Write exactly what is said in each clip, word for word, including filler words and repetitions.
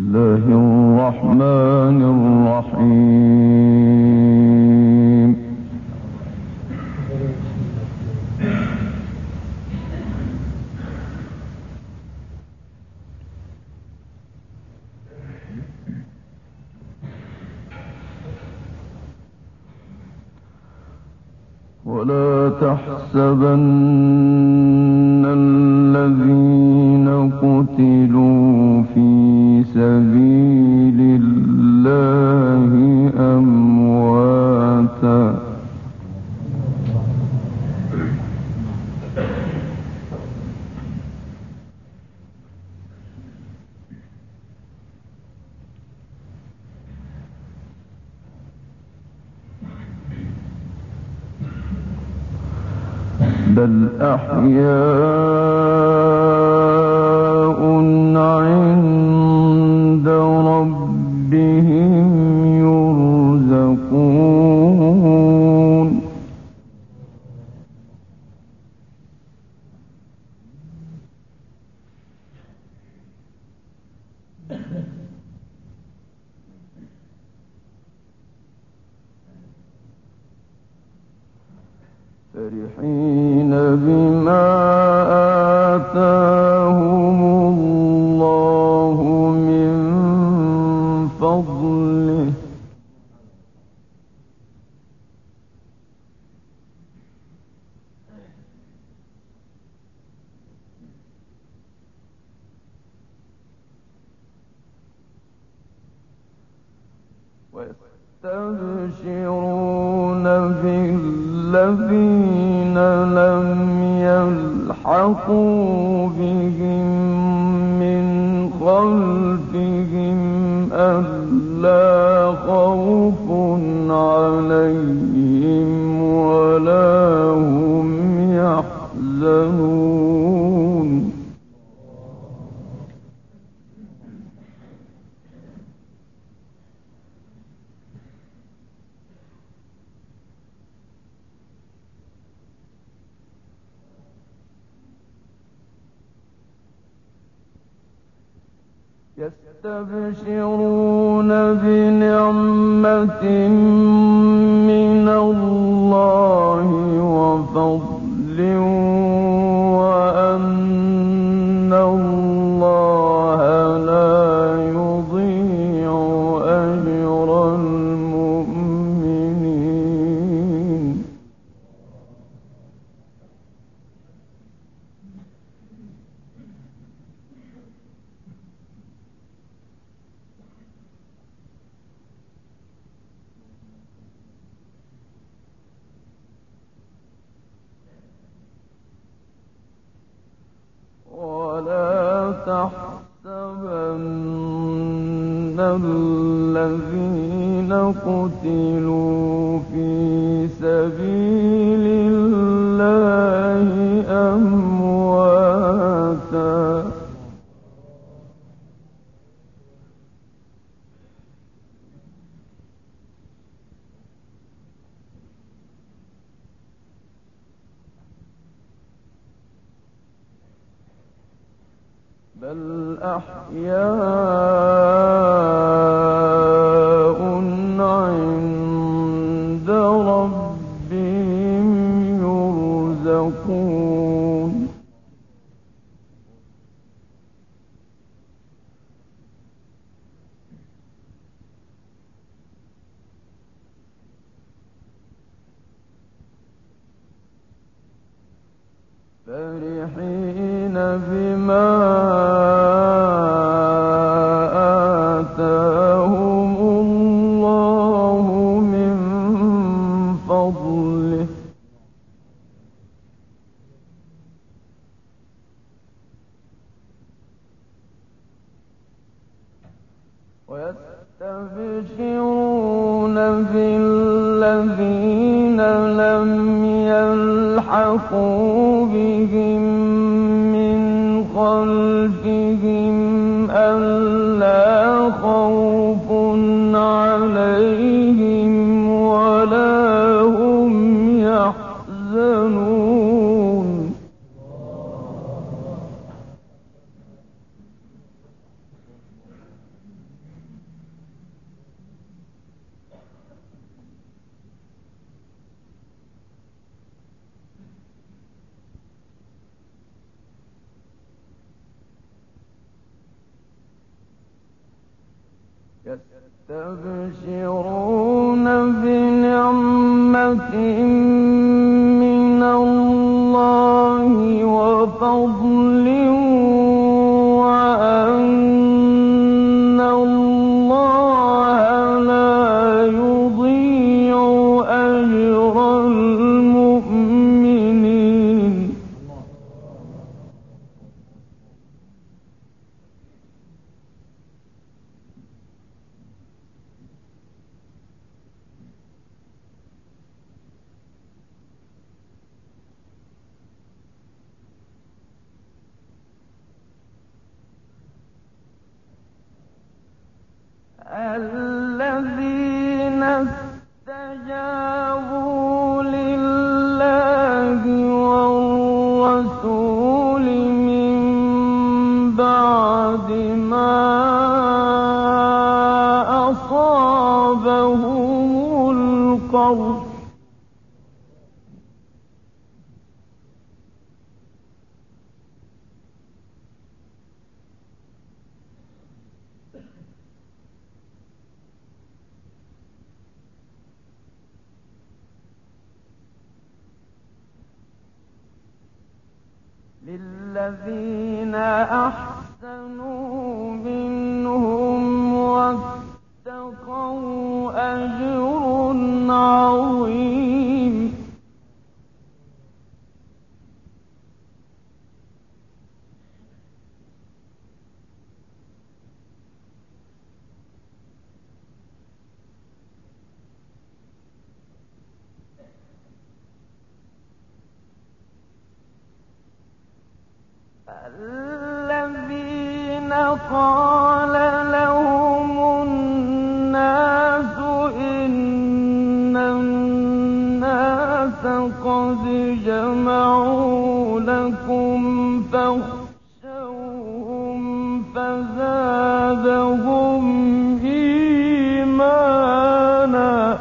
الله الرحمن الرحيم. ولا تحسبن الذين قتلوا في سبيل الله أمواتا بل أحياء عند ربهم يرزقون فرحين بما آتاهم الله من فضله ويستبشرون بالذين لم يلحقوا بهم من خلفهم ألا خوف عليهم ولا هم يحزنون يستبشرون بنعمة من الله وفضل وأن الله لا يضيع أجر المؤمنين ولا تحسبن الذين قتلوا في سبيل الله أمواتا بل أحياء عند ربهم يرزقون فرحين بما آتاهم الله من فضله ويستبشرون بالذين لم يلحقوا بهم من خلفهم ألا خوف عليهم ولا هم يحزنون يستبشرون بنعمة من الله وفضل وأن الله لا يضيع أجر المؤمنين. الذين استجابوا لله والرسول من بعد ما أصابهم القرح للذين أحسنوا منهم واتقوا أجر عظيم. الذين قال لهم الناس إن الناس قد جمعوا لكم فاخشوهم فزادهم إيمانا.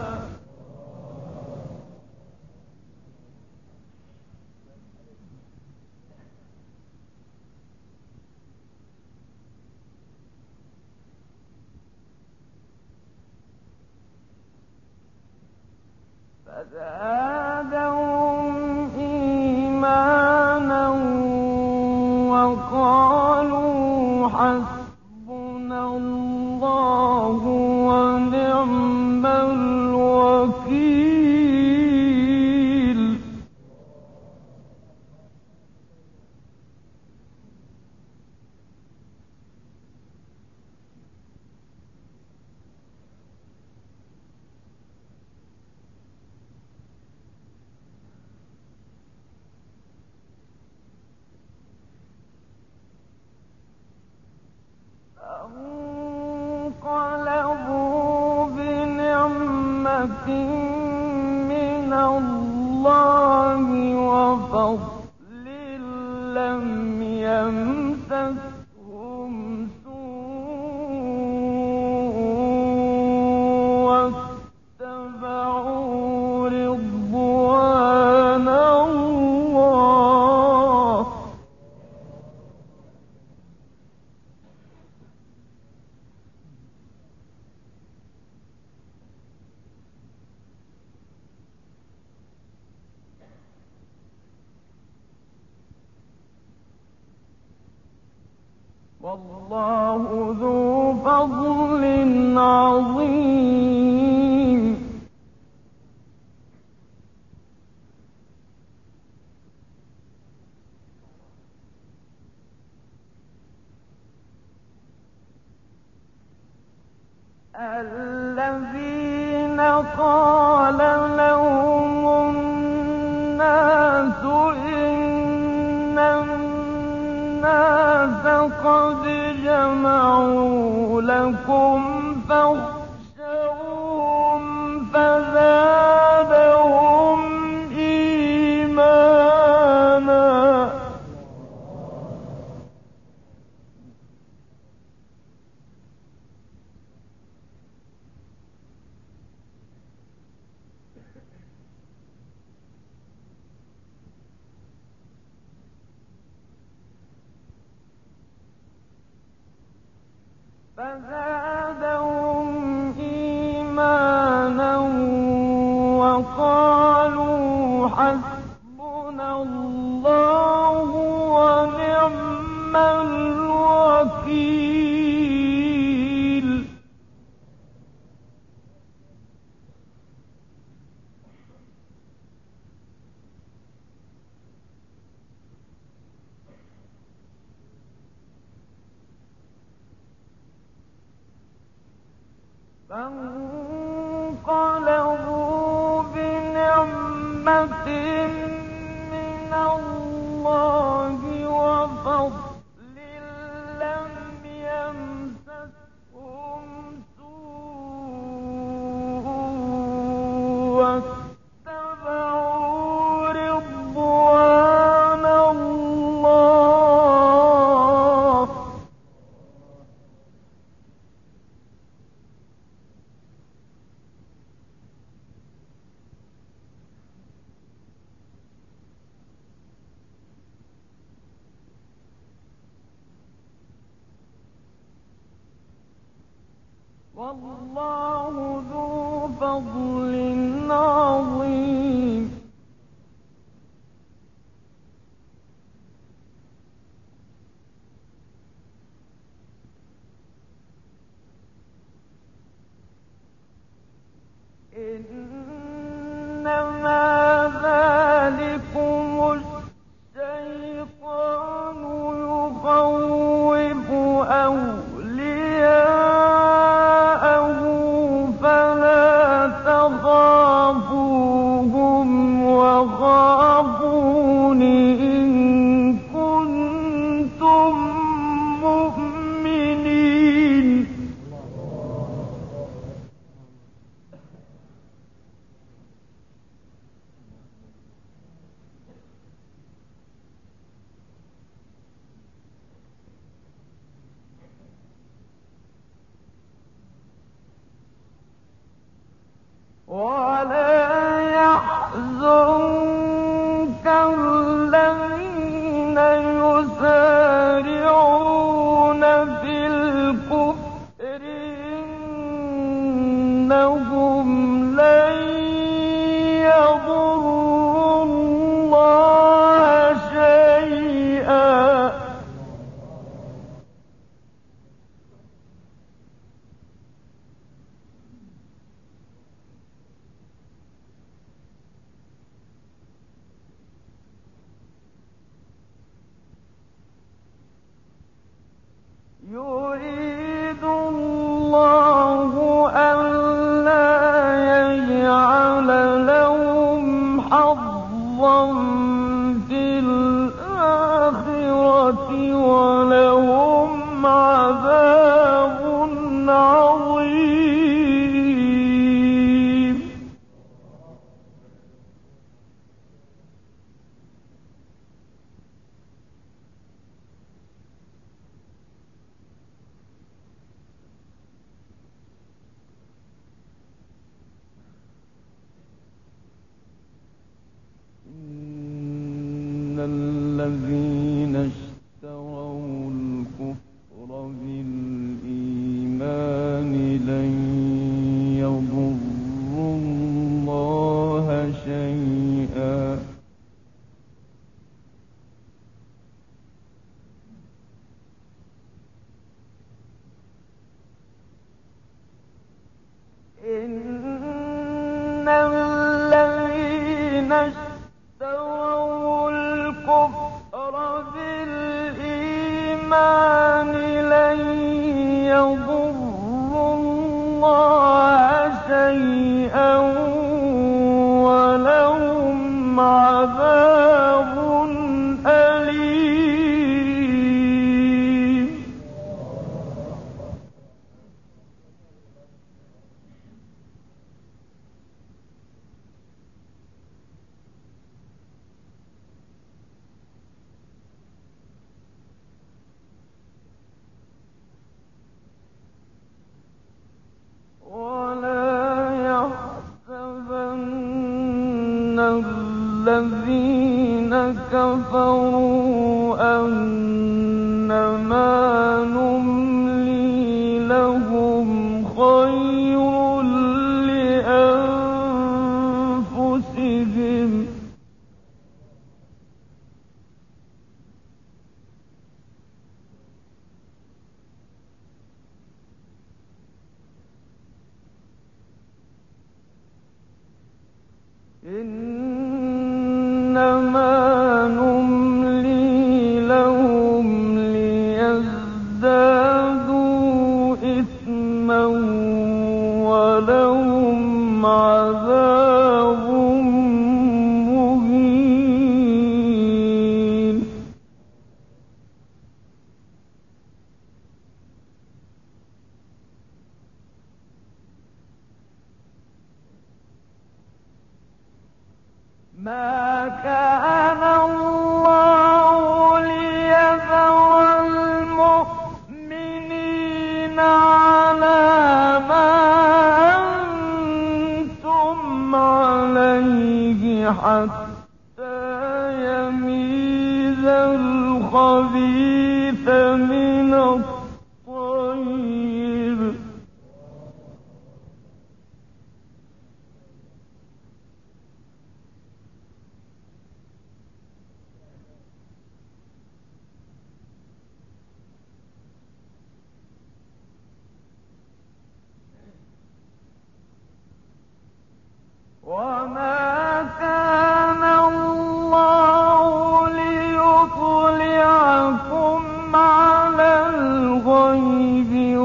فزادهم إيمانا وقالوا حسبنا الله ونعم الوكيل. فانقلبوا بنعمة من الله وفضل لم يمسسهم سوء واتبعوا رضوان الله. والله ذو فضل عظيم. الذين قال لهم الناس إن الناس قد جمعوا لكم فاخشوهم فزادهم إيمانا. فزادهم وقالوا حسبنا الله ونعم الوكيل. فانقلبوا بنعمة من الله وفضل لم يمسسهم سوء واتبعوا رضوان الله. والله ذو فضل عظيم. إنما ذلكم الشيطان يخوف أولياءه فلا تخافوهم وخافون إن كنتم مؤمنين. ولا يحزنك الذين يسارعون في الكفر إنهم لن يضروا الله شيئا. يريد الله ألا يجعل لهم حظا في الآخرة ولهم عذاب عظيم. إن الذين اشتروا الكفر بالإيمان لن يضروا الله شيئا إن الذين اشتروا الكفر بالإيمان لن يضروا الله شيئا ولهم عذاب أليم. ولا يحسبن الذين كفروا أنما نملي لهم خير لأنفسهم الخبيث من الطيب وما كان الله ليطلعكم على الغيب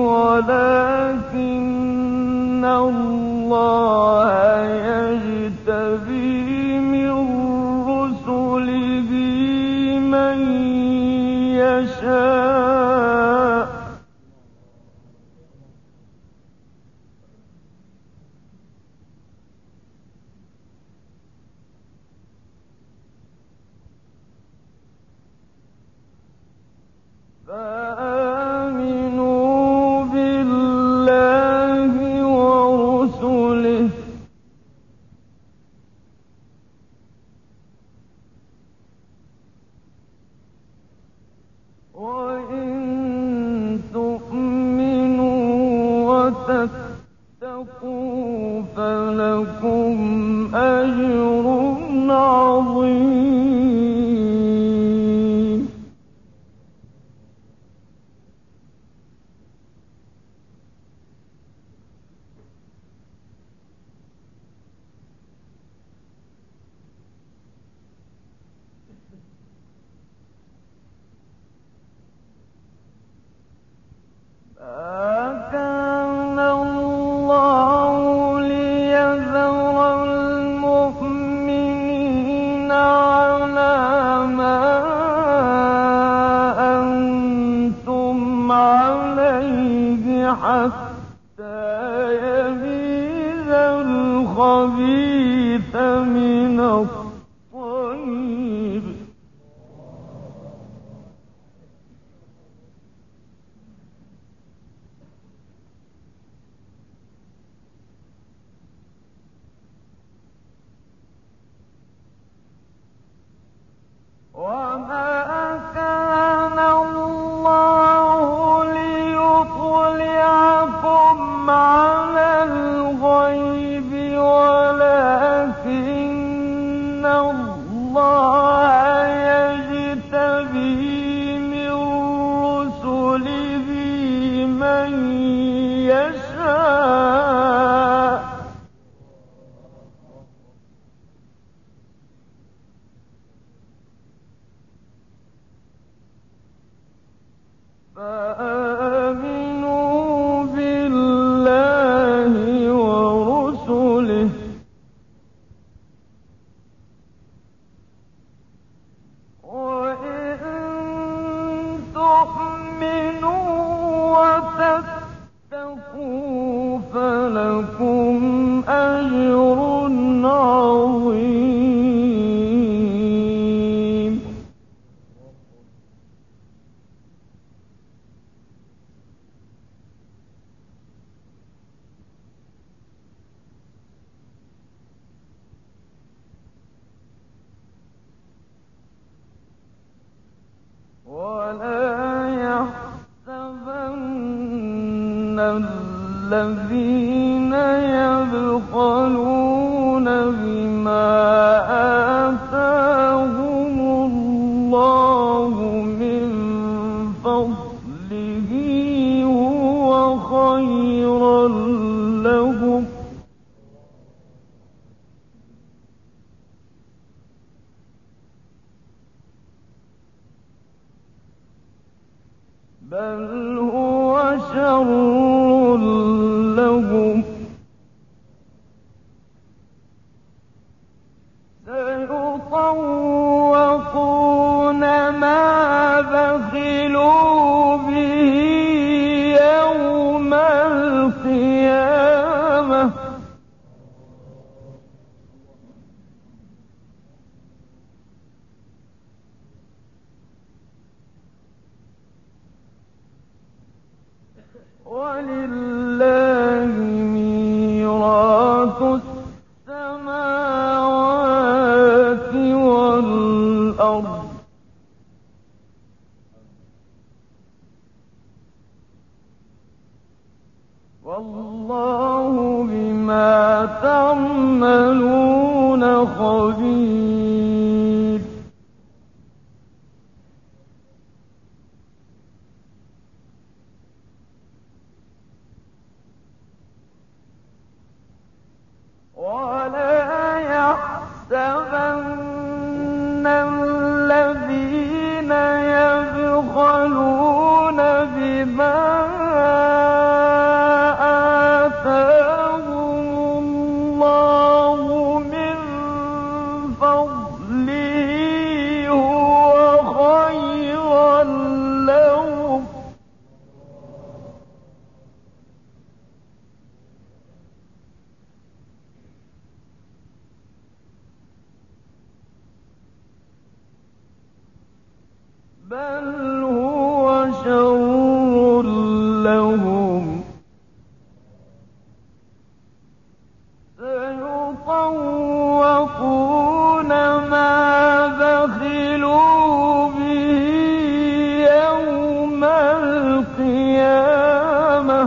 ولكن الله يجتبي من رسله من يشاء فآمنوا بالله ورسله وإن تؤمنوا وتتقوا فلكم أجر عظيم ما كان الله ليذر المؤمنين على ما أنتم عليه حتى يميز الخبيث من الطيب وما كان الله ليطلعكم على الغيب ولكن الله يجتبي من رسله من يشاء فآمنوا بالله ورسله وإن تؤمنوا وتتقوا فلكم أجر عظيم ولا يحسبن الذين يبخلون بما آتاهم الله من فضله هو خيرا لهم بل هو شر لهم سيطوقون ما بخلوا به يوم القيامة ولله ميراث السماوات والأرض والله بما تعملون خبير. ولا يحسبن الذين يبخلون بما آتاهم الله من فضله هو خيرا لهم، بل هو شر لهم، سيطوقون ما بخلوا به يوم القيامة،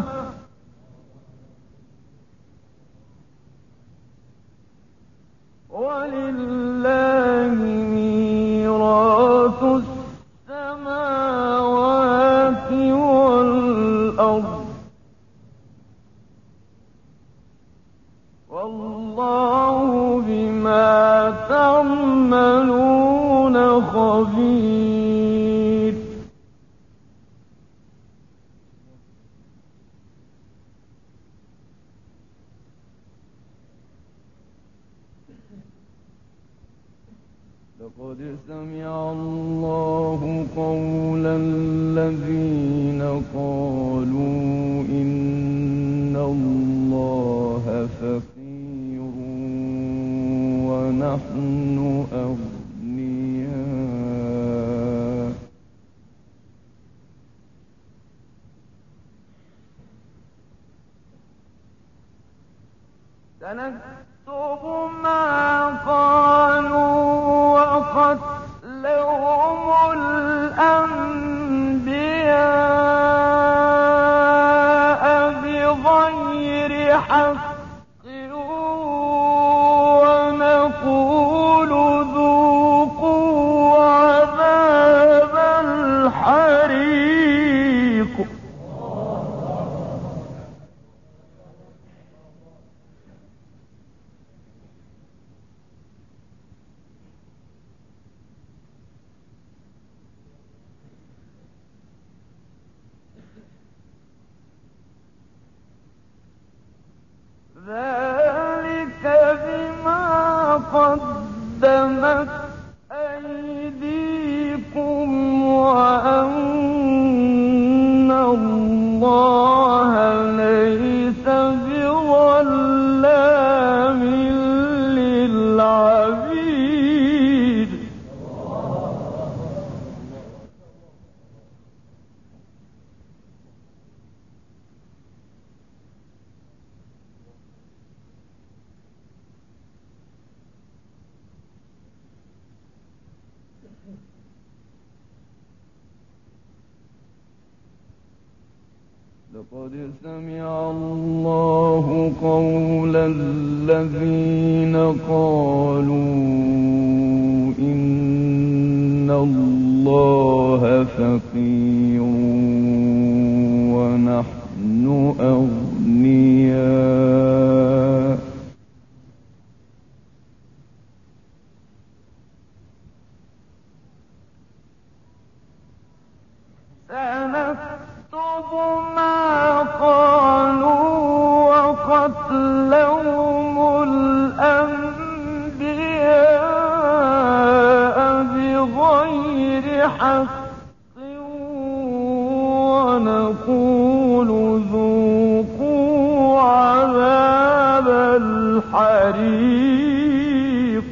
ولله ميراث السماوات والأرض، والله بما تعملون خبير. لقد سمع الله قول الذين قالوا إن الله فقير ونحن أغنياء، سنكتب ما قالوا وقتلهم الأنبياء بغير حق، ونقول ذوقوا عذاب الحريق. ذلك بما قدمت أيديكم وأن الله ليس بظلام للعبيد. لقد سمع الله قول الذين قالوا إن الله فقير ونحن أغنياء، سنكتب ما قالوا وقتلهم الأنبياء بغير حق، ونقول ذوقوا عذاب الحريق.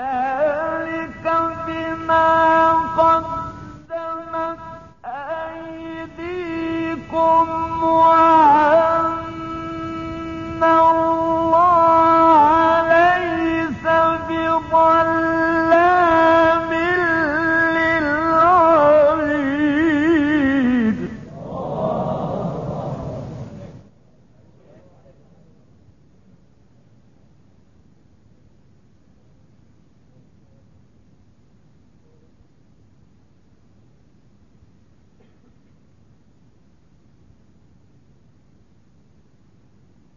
ذلك بما قدمت أيديكم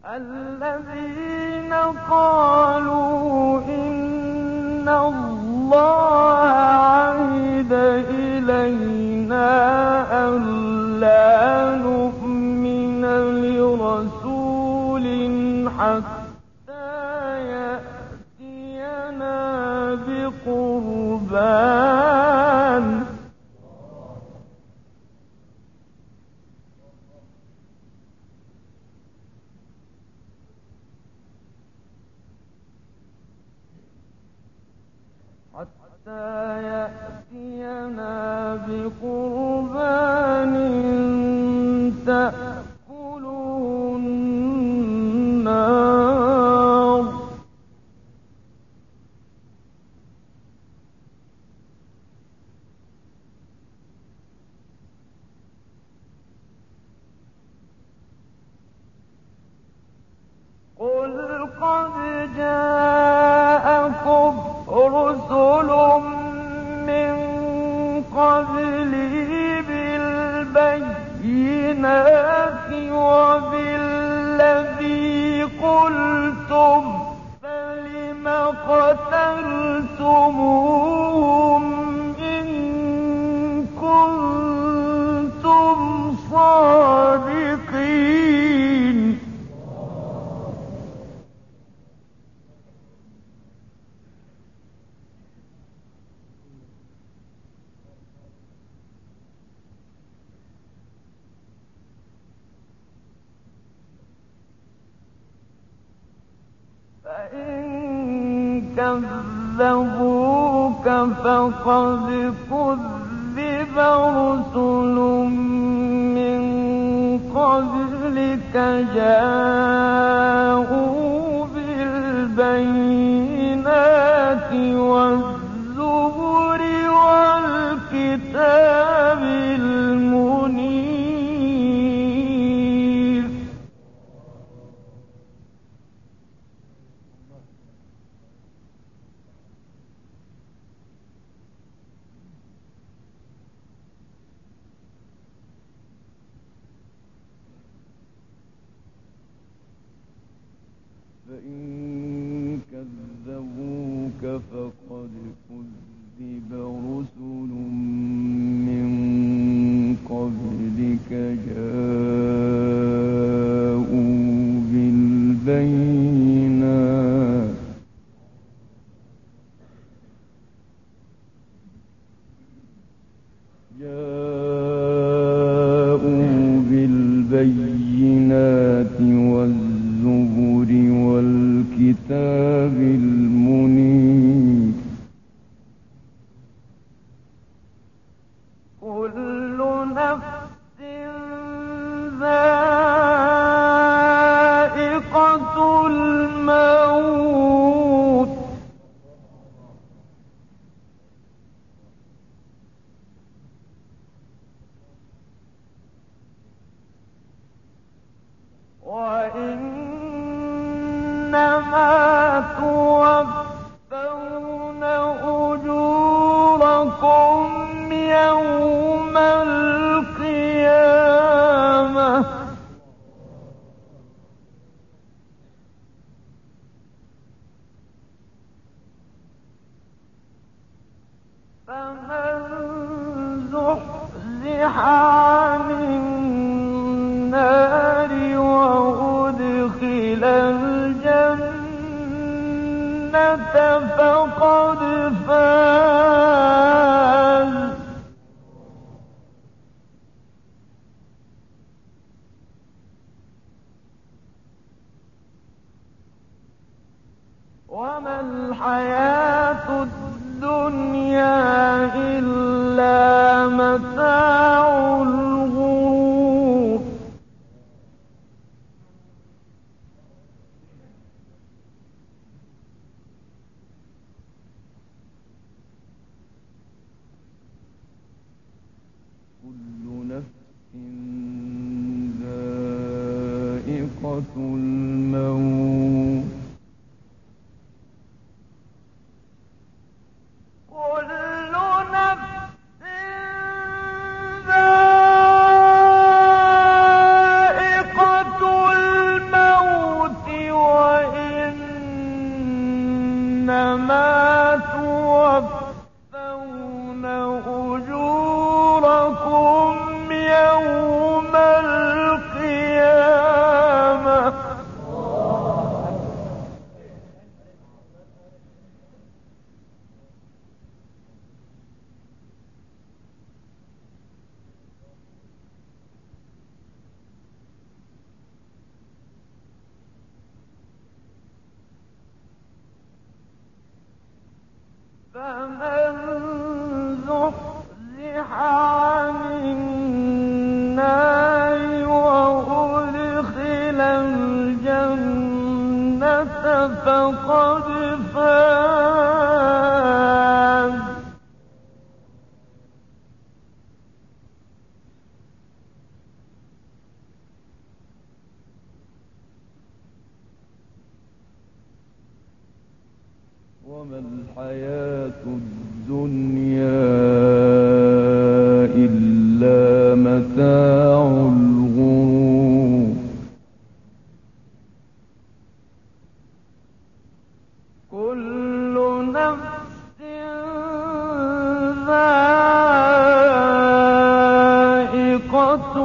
الذين قالوا إن الله عهد إلينا ألا نؤمن لرسول حتى يأتينا بقربان حتى يأتينا بقربان تأكله النار قل قد جاءكم رسل من قبلي بالبينات وبالذي قلتم فلم قتلتموهم إن كنتم صادقين فإن كذبوك فقد كذب رسل من قبلك جاءوا بالبينات والزبر والكتاب المنير فإن كذبوك فقد كذب رسل من قبلك جاءوا بالبينات جاءوا بالبينات والزبر والكتاب المنير كل نفس ذائقة الموت وإنما توفون أجوركم يوم القيامة فمن زحزح عن النار وأدخل الجنة فقد فاز وما الحياة الدنيا إلا متاع الغرور كل نفس ذائقة الموت كل نفس ذائقة الموت فمن زحزح عن النار وأدخل الجنة فقد فاز. وما الحياة الدنيا إلا متاع الغرور. كل نفس ذائقة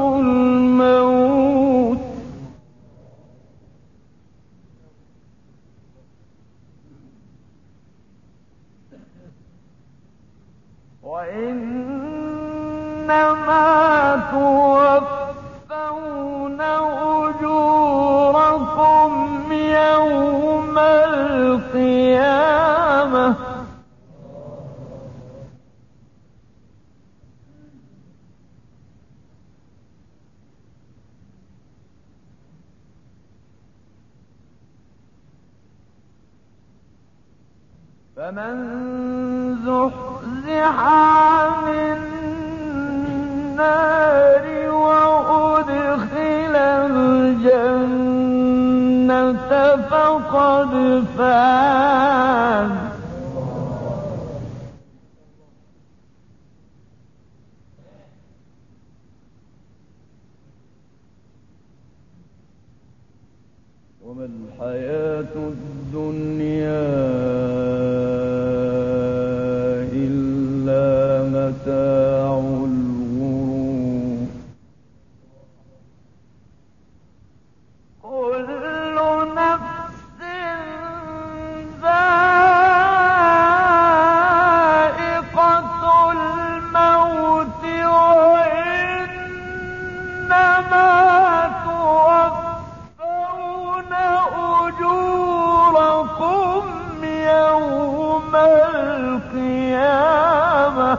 الموت وإنما توفون أجوركم يوم القيامة فمن زحزح عن النار وأدخل الجنة فقد فاز. وما الحياة الدنيا إلا متاع الغرور. كل نفس ذائقة الموت وإنما توفون أجوركم يوم القيامة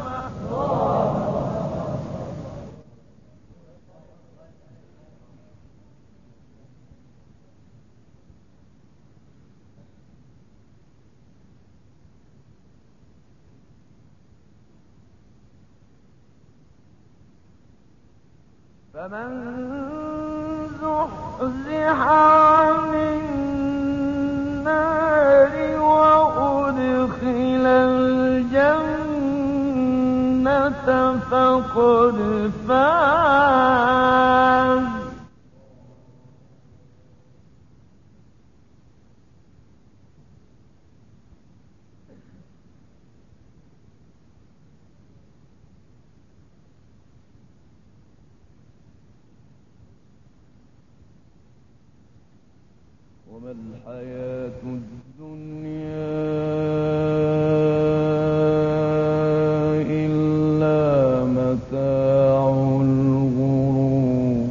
فمن زحزح عن النار وأدخل الجنة فقد فاز. وما الحياة الدنيا إلا متاع الغرور.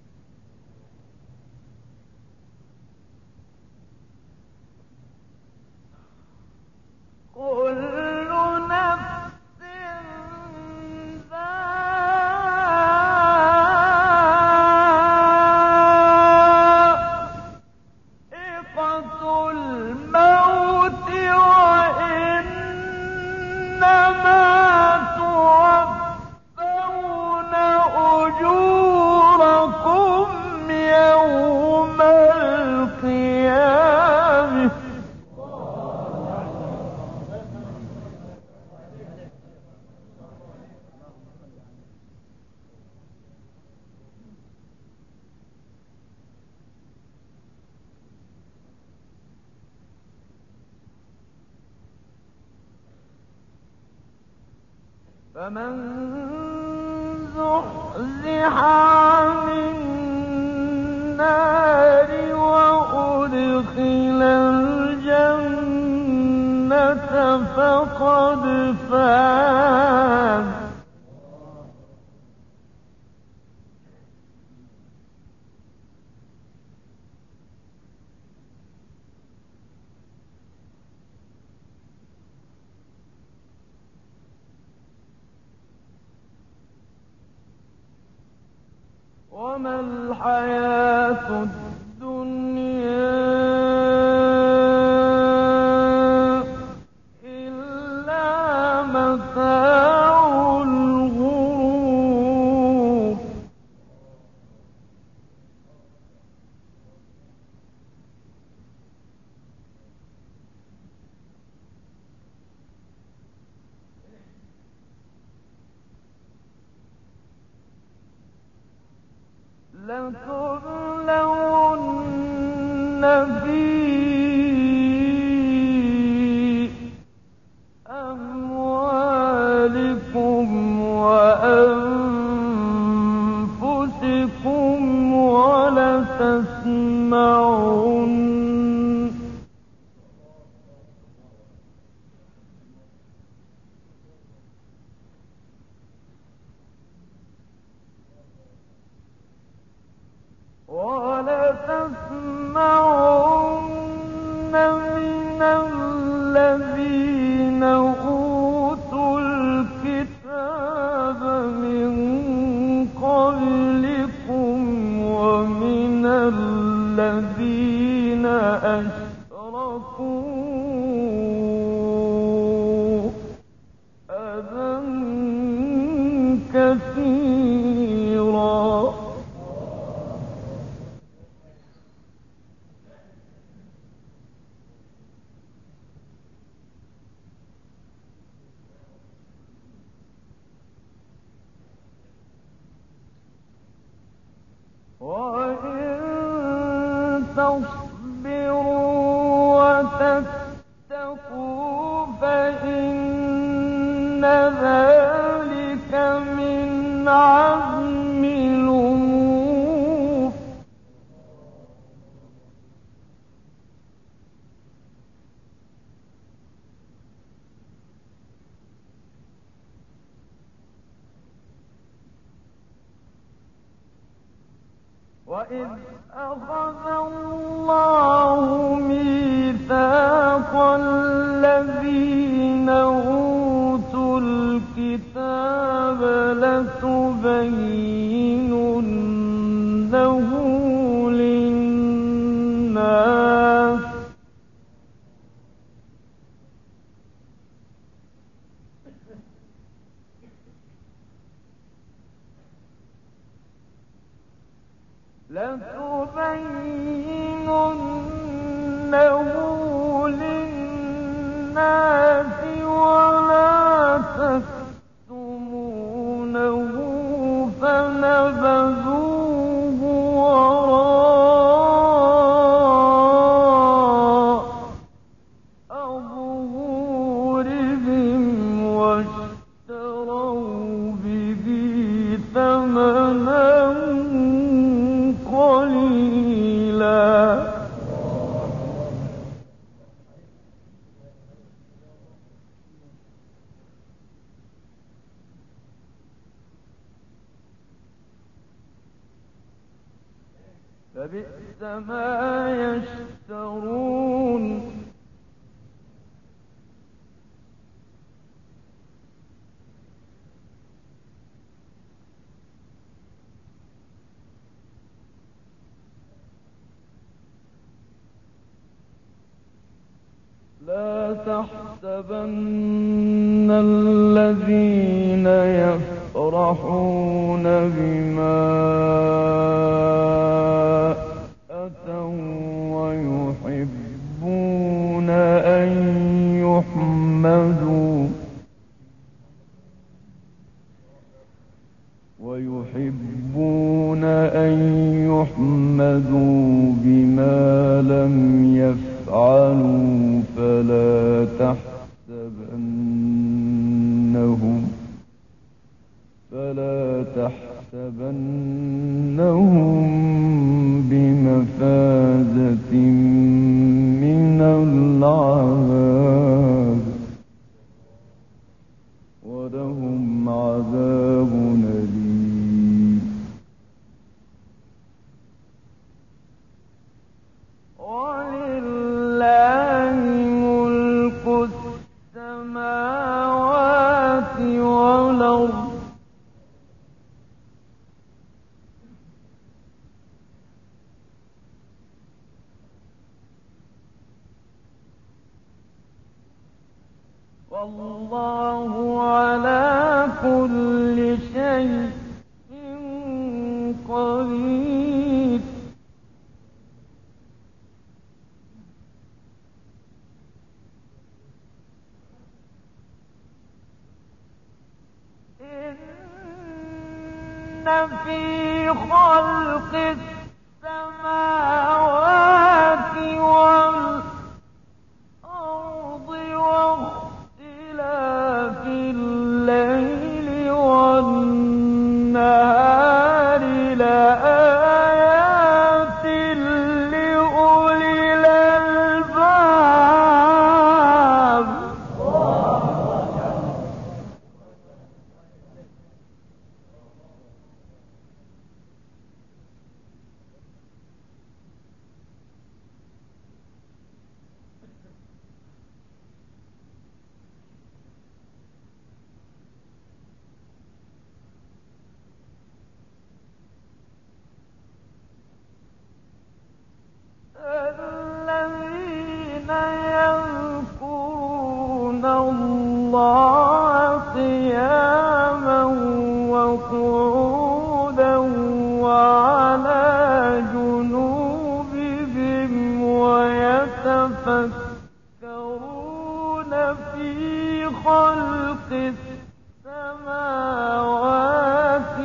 كل نفس ذائقة الموت وإنما توفون أجوركم يوم القيامة فمن زحزح عن النار وأدخل الجنة فقد فاز. وما الحياة الدنيا إلا متاع الغرور. لتبلون في أموالكم وأنفسكم ولتسمعن ولتسمعن من الذين أوتوا الكتاب من قبلكم ومن الذين أشركوا أذى كثيرا. وإن تصبروا وتتقوا فإن ذلك من عزم الأمور. وإذ أخذ الله ميثاق الذين أوتوا الكتاب لتبيننه للناس لتبيننه للناس ولا تكتمونه فنبذوه وراء ظهورهم واشتروا به ثمنا قليلا. فبئس ما يشترون. لا تحسبن الذين يفرحون بما أتوا ويحبون أن يحمدوا ويحبون أن يحمدوا بما لم يفعلوا فلا تحسبنهم فلا تحسبنهم بمفازة من العذاب ولهم عذاب أليم. ولله ملك السماوات والأرض والله على كل شيء قدير. إن في خلق السماوات والأرض واختلاف الليل والنهار لآيات لأولي الألباب. الذين يذكرون الله قياما وقعودا وعلى جنوبهم ويتفكرون في خلق السماوات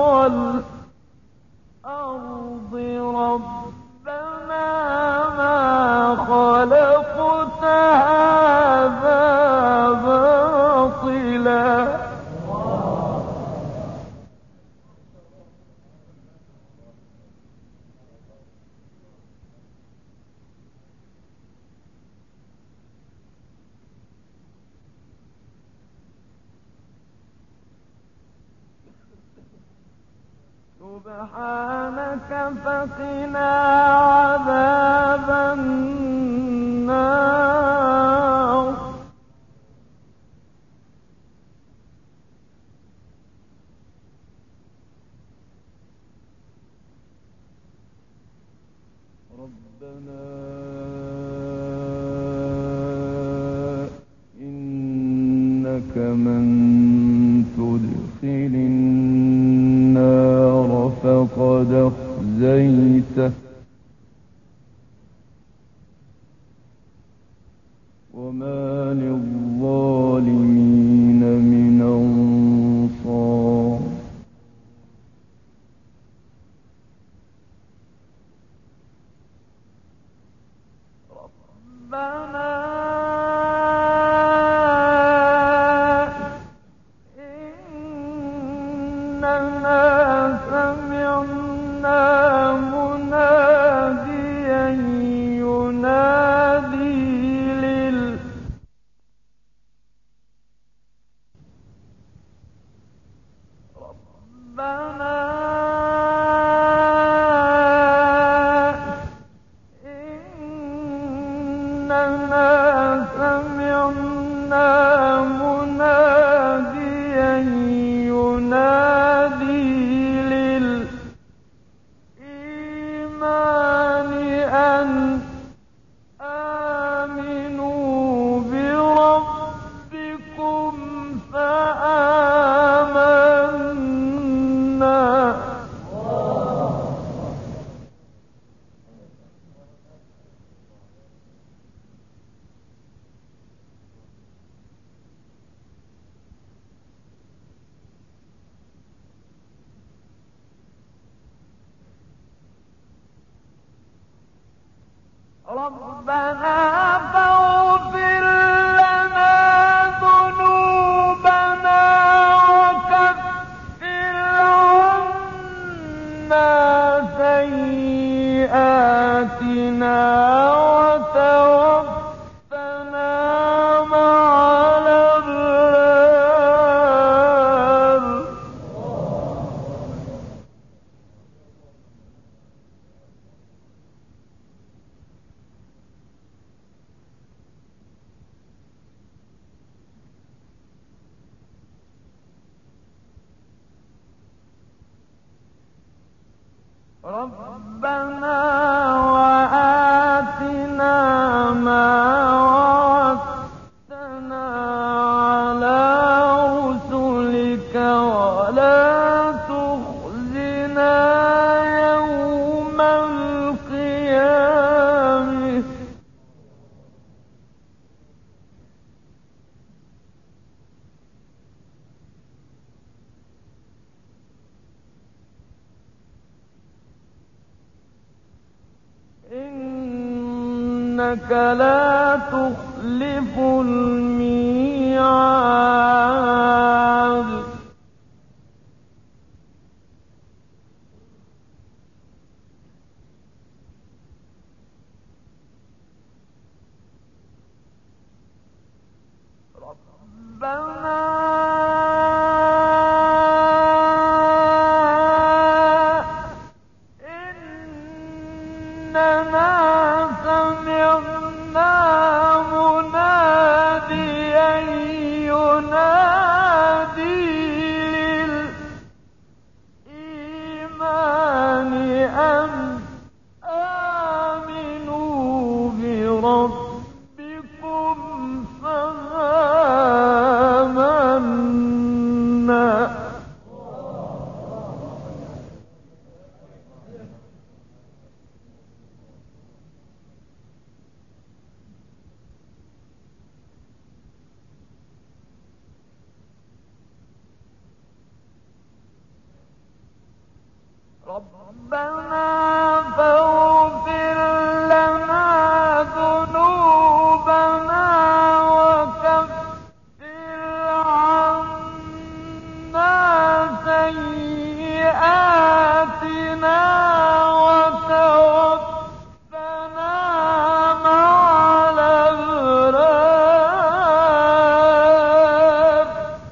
والأرض ربنا ما خلقت هذا باطلا. سبحانك فقنا عذاب النار. ربنا إنك من تدخل النار فقد أخزيته وما للظالمين من أنصار. ربنا إننا سمعنا مناديا ينادي لل ربنا إننا سمعنا مناديا ينادي للإيمان أن آمنوا بربكم فآمنا. ربنا فاغفر لنا ذنوبنا وكفر عنا سيئاتنا وتوفنا مع الأبرار. ربنا وآتنا ما وعدتنا على إنك لا تخلف الميعاد ربنا فاغفر لنا ذنوبنا وكفر عنا سيئاتنا وتوفنا مع الأبرار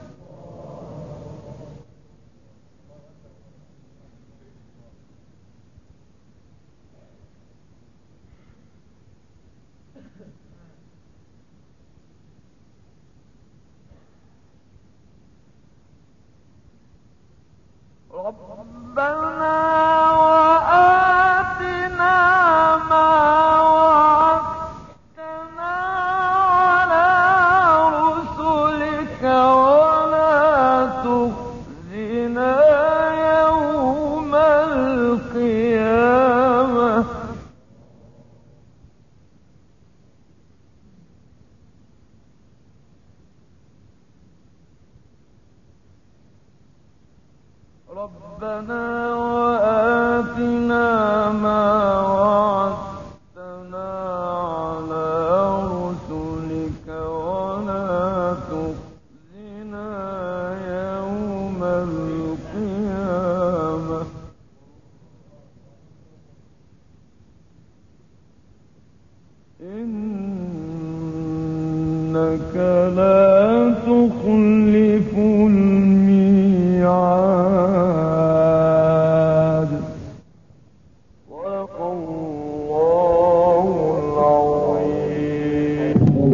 ربنا وآتنا ما وعدتنا على رسلك ولا تخزنا يوم القيامة ربنا وآتنا ما وعدتنا على رسلك ولا تخزنا يوم القيامة إنك لا تخلف